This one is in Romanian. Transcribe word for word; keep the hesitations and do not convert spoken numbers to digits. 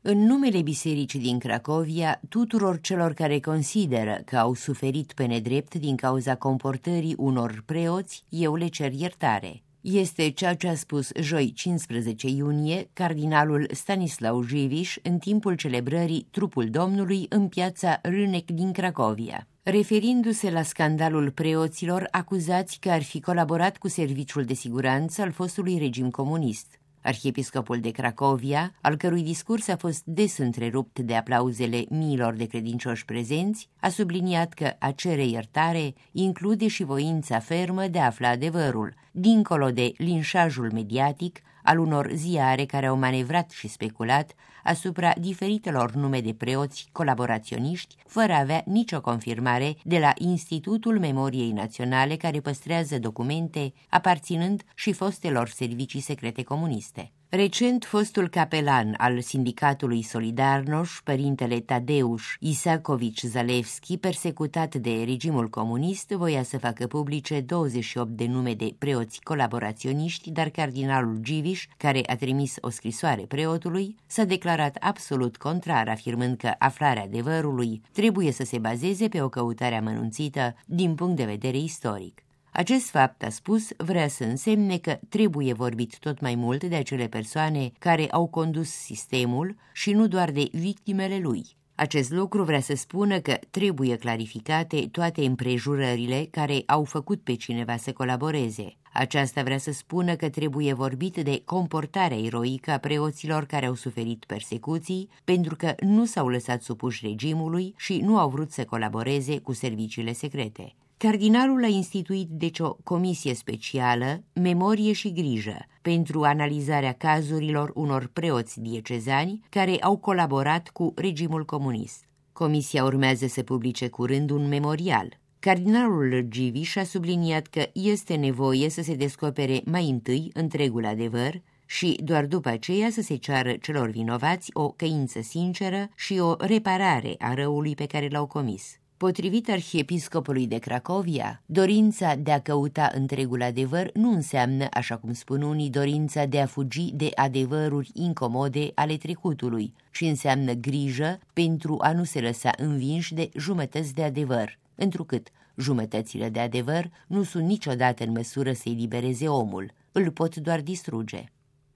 În numele bisericii din Cracovia, tuturor celor care consideră că au suferit pe nedrept din cauza comportării unor preoți, eu le cer iertare. Este ceea ce a spus joi cincisprezece iunie cardinalul Stanislau Jiviș în timpul celebrării Trupul Domnului în piața Rânec din Cracovia, referindu-se la scandalul preoților acuzați că ar fi colaborat cu serviciul de siguranță al fostului regim comunist. Arhiepiscopul de Cracovia, al cărui discurs a fost des întrerupt de aplauzele miilor de credincioși prezenți, a subliniat că a cere iertare include și voința fermă de a afla adevărul, dincolo de linșajul mediatic al unor ziare care au manevrat și speculat asupra diferitelor nume de preoți colaboraționiști, fără a avea nicio confirmare de la Institutul Memoriei Naționale, care păstrează documente aparținând și fostelor servicii secrete comuniste. Recent, fostul capelan al sindicatului Solidarność, părintele Tadeusz Isakovici Zalewski, persecutat de regimul comunist, voia să facă publice douăzeci și opt de nume de preoți colaboraționiști, dar cardinalul Jiviș, care a trimis o scrisoare preotului, s-a declarat absolut contrar, afirmând că aflarea adevărului trebuie să se bazeze pe o căutare amănunțită din punct de vedere istoric. Acest fapt, a spus, vrea să însemne că trebuie vorbit tot mai mult de acele persoane care au condus sistemul și nu doar de victimele lui. Acest lucru vrea să spună că trebuie clarificate toate împrejurările care au făcut pe cineva să colaboreze. Aceasta vrea să spună că trebuie vorbit de comportarea eroică a preoților care au suferit persecuții pentru că nu s-au lăsat supuși regimului și nu au vrut să colaboreze cu serviciile secrete. Cardinalul a instituit deci o comisie specială, Memorie și Grijă, pentru analizarea cazurilor unor preoți diecezani care au colaborat cu regimul comunist. Comisia urmează să publice curând un memorial. Cardinalul Jiviș a subliniat că este nevoie să se descopere mai întâi întregul adevăr și doar după aceea să se ceară celor vinovați o căință sinceră și o reparare a răului pe care l-au comis. Potrivit arhiepiscopului de Cracovia, dorința de a căuta întregul adevăr nu înseamnă, așa cum spun unii, dorința de a fugi de adevăruri incomode ale trecutului, ci înseamnă grijă pentru a nu se lăsa învinși de jumătăți de adevăr, întrucât jumătățile de adevăr nu sunt niciodată în măsură să elibereze omul, îl pot doar distruge.